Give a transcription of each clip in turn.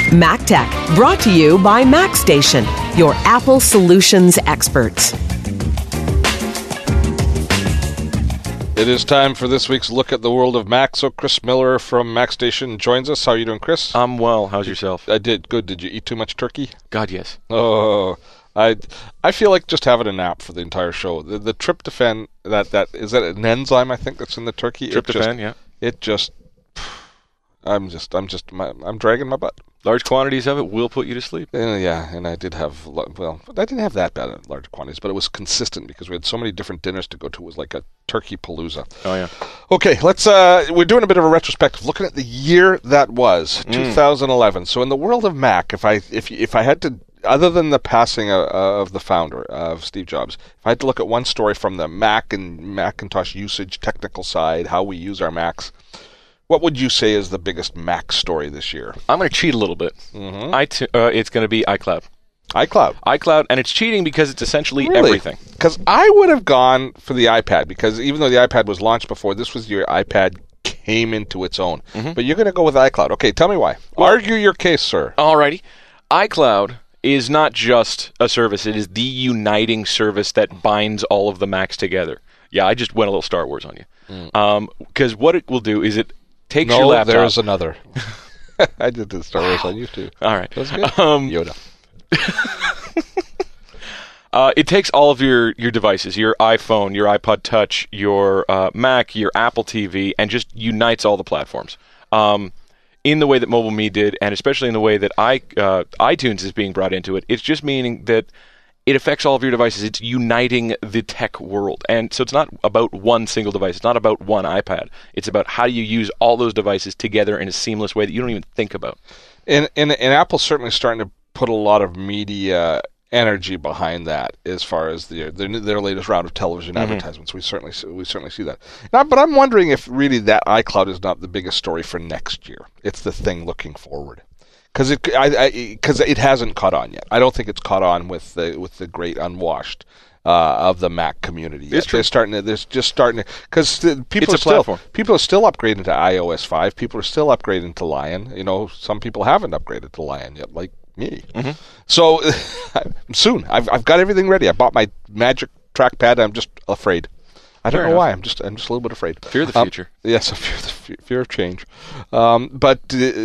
MacTech, brought to you by MacStation, your Apple solutions experts. It is time for this week's look at the world of Mac. So Chris Miller from MacStation joins us. How are you doing, Chris? I'm well. How's yourself? I did good. Did you eat too much turkey? God, yes. Oh, I feel like just having a nap for the entire show. The tryptophan, that is that an enzyme I think that's in the turkey? Tryptophan, yeah. I'm dragging my butt. Large quantities of it will put you to sleep. And I didn't have that bad at large quantities, but it was consistent because we had so many different dinners to go to. It was like a turkey palooza. Oh, yeah. Okay, we're doing a bit of a retrospective, looking at the year that was, 2011. So in the world of Mac, if I had to, other than the passing of the founder, of Steve Jobs, if I had to look at one story from the Mac and Macintosh usage, technical side, how we use our Macs, what would you say is the biggest Mac story this year? I'm going to cheat a little bit. It's going to be iCloud. iCloud, and it's cheating because it's essentially everything. Because I would have gone for the iPad, because even though the iPad was launched before, this was your iPad came into its own. But you're going to go with iCloud. Okay, tell me why. Argue your case, sir. Alrighty. iCloud is not just a service. It is the uniting service that binds all of the Macs together. Yeah, I just went a little Star Wars on you. Because what it will do is it takes your laptop. No, there's another. I did the Star Wars on you too. All right. That was good. Yoda. It takes all of your devices, your iPhone, your iPod Touch, your Mac, your Apple TV, and just unites all the platforms. In the way that MobileMe did, and especially in the way that iTunes is being brought into it, it's just meaning that it affects all of your devices. It's uniting the tech world. And so it's not about one single device. It's not about one iPad. It's about how do you use all those devices together in a seamless way that you don't even think about. And Apple's certainly starting to put a lot of media energy behind that as far as their latest round of television advertisements. We certainly see that. Now, but I'm wondering if really that iCloud is not the biggest story for next year. It's the thing looking forward. Because it hasn't caught on yet. I don't think it's caught on with the great unwashed of the Mac community yet. It's true. They're just starting to, because people are still upgrading to iOS 5. People are still upgrading to Lion. You know, some people haven't upgraded to Lion yet, like me. So soon, I've got everything ready. I bought my Magic Trackpad. I'm just afraid. I don't know why. I'm just a little bit afraid. Fear of the future. Yes, fear of change. But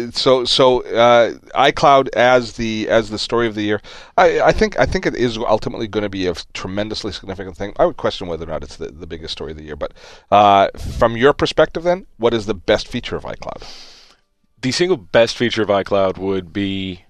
iCloud as the story of the year, I think it is ultimately going to be a tremendously significant thing. I would question whether or not it's the biggest story of the year. But from your perspective, then, what is the best feature of iCloud? The single best feature of iCloud would be,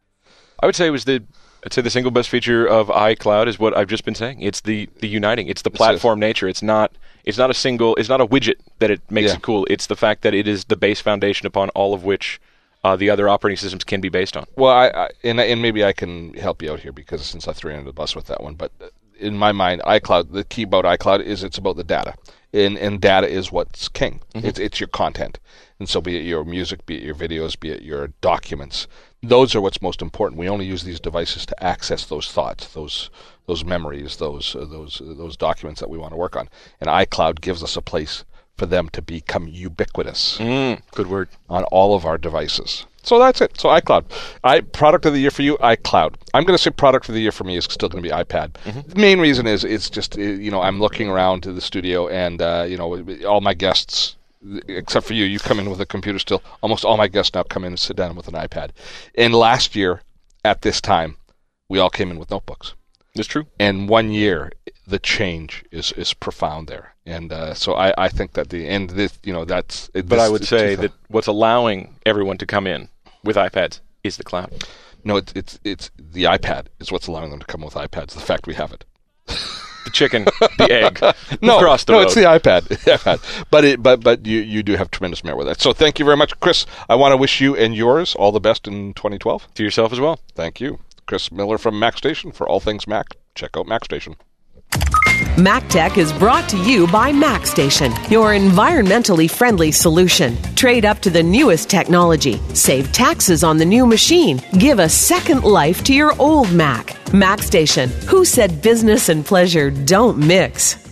I would say, the single best feature of iCloud is what I've just been saying. It's the uniting. It's the platform nature. It's not a widget that it makes it cool. It's the fact that it is the base foundation upon all of which the other operating systems can be based on. Well, and maybe I can help you out here, because since I threw you under the bus with that one, but in my mind, iCloud, the key about iCloud is it's about the data. And data is what's king. It's your content. And so be it your music, be it your videos, be it your documents. Those are what's most important. We only use these devices to access those thoughts, those memories, those documents that we want to work on. And iCloud gives us a place for them to become ubiquitous. Good word. On all of our devices. So that's it. So iCloud. Product of the year for you, iCloud. I'm going to say product of the year for me is still going to be iPad. The main reason is it's just, I'm looking around to the studio and, all my guests, except for you come in with a computer still. Almost all my guests now come in and sit down with an iPad. And last year, at this time, we all came in with notebooks. That's true. And 1 year, the change is profound there. And so I think that that's... But I would say that what's allowing everyone to come in with iPads is the cloud. No, it's the iPad is what's allowing them to come with iPads. The fact we have it. The chicken, the egg, no, across the road. It's the iPad. But you do have tremendous merit with that. So thank you very much, Chris. I want to wish you and yours all the best in 2012. To yourself as well. Thank you. Chris Miller from MacStation. For all things Mac, check out MacStation. MacTech is brought to you by MacStation, your environmentally friendly solution. Trade up to the newest technology. Save taxes on the new machine. Give a second life to your old Mac. MacStation. Who said business and pleasure don't mix?